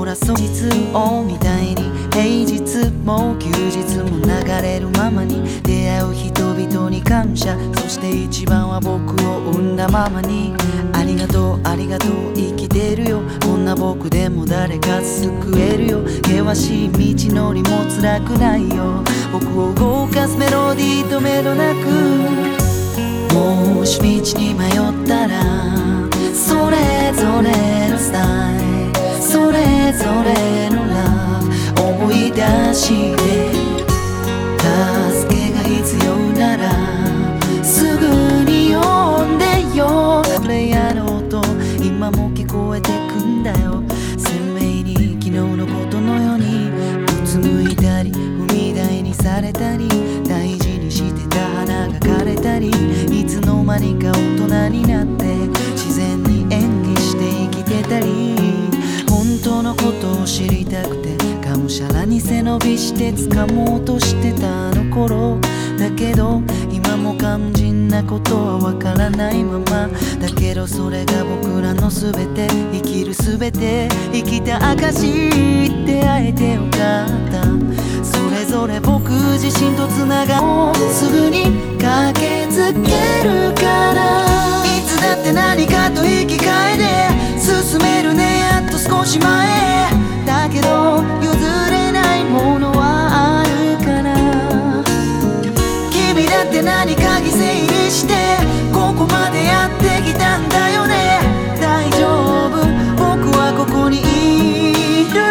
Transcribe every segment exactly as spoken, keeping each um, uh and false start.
らそう日をみたいに平日も休日も流れるままに出会う人々に感謝、そして一番は僕を産んだママにありがとうありがとう生きてるよ、こんな僕でも誰か救えるよ、険しい道のりも辛くないよ、僕を動かすメロディーとメロなく、もし道に迷ったらそれぞれのスタイル、それぞれのラブ思い出して助けが必要ならすぐに呼んでよ、プレイヤーの音今も聞こえてくんだよ、鮮明に昨日のことのようにうつむいたり踏み台にされたり大事にしてた花が枯れたり、いつの間にか大人になって自然に演技して生きてたり、本当のことを知りたくてがむしゃらに背伸びして掴もうとしてたあの頃だけど、今も肝心なことはわからないままだけど、それが僕らの全て、生きる全て、生きた証出会えてよかった、それぞれ僕自身とつながろう、すぐに駆けつけるから、いつだって何かと引き換えで進めるね、やっと少し前だけど譲れないものはあるから、君だって何か犠牲にしてここまでやってきたんだよね、大丈夫僕はここにいる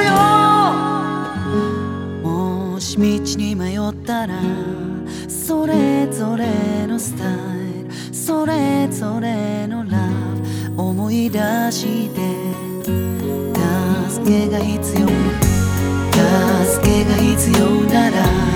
よ、もし道に迷ったらそれぞれのスタイル、それぞれのラブ思い出して助けが必要、助けが必要なら